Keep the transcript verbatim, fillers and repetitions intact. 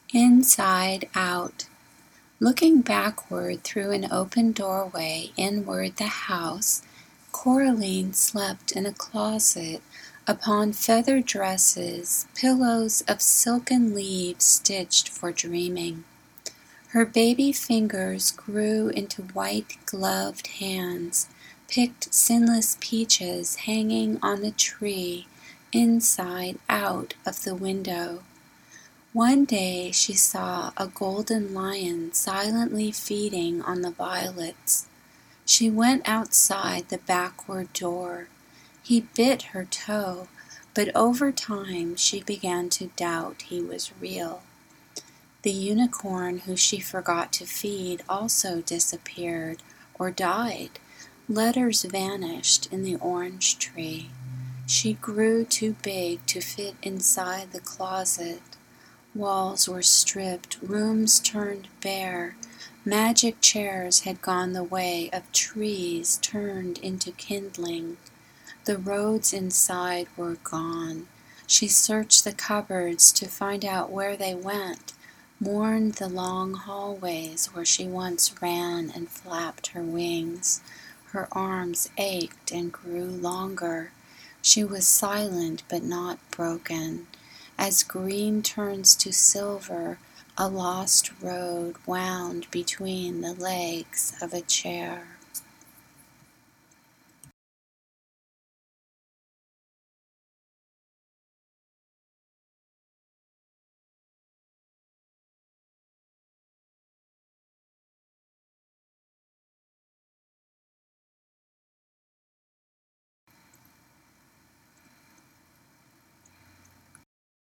Inside Out. Looking backward through an open doorway inward the house, Coraline slept in a closet upon feather dresses, pillows of silken leaves stitched for dreaming. Her baby fingers grew into white gloved hands, picked sinless peaches hanging on the tree inside out of the window. One day she saw a golden lion silently feeding on the violets. She went outside the backward door. He bit her toe, but over time she began to doubt he was real. The unicorn who she forgot to feed also disappeared or died. Letters vanished in the orange tree. She grew too big to fit inside the closet. Walls were stripped, rooms turned bare. Magic chairs had gone the way of trees turned into kindling. The roads inside were gone. She searched the cupboards to find out where they went, mourned the long hallways where she once ran and flapped her wings. Her arms ached and grew longer. She was silent but not broken. As green turns to silver, a lost road wound between the legs of a chair.